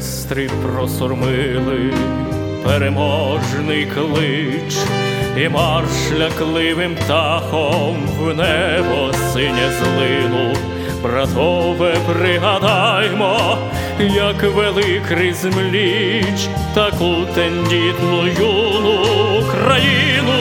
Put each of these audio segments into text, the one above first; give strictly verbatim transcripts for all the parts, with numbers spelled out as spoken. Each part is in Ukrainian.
оркестри просурмили переможний клич, і марш лякливим птахом в небо синє злинув. Братове, пригадаймо, як вели крізь мліч таку тендітну юну країну.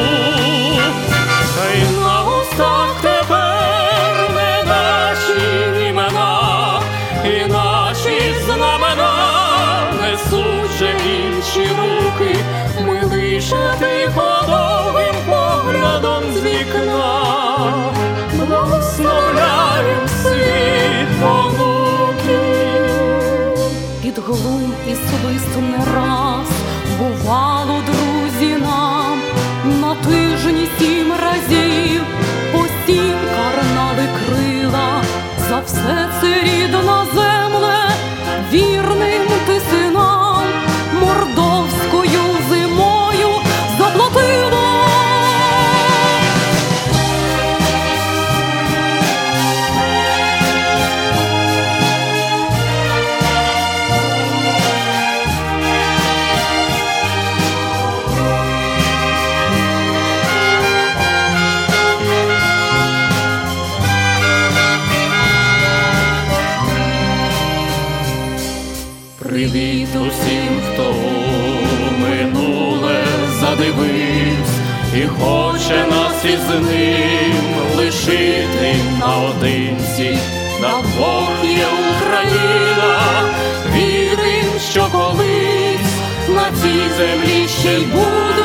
Хай на устах тепер не наші імена, і наші знамена несуть же інші руки. Ми лише тихо довгим поглядом з вікна благословляєм світ онуків. Під глум і свист не раз бувало, друзі, нам на тижні сім разів по сім карнали крила. За все це, рідна земле, вірним ти синам мордовською зимою заплатила. Привіт усім, хто у минуле задивився і хоче нас із ним лишити наодинці. Нам Бог є Україна, вірим, що колись на цій землі ще й буде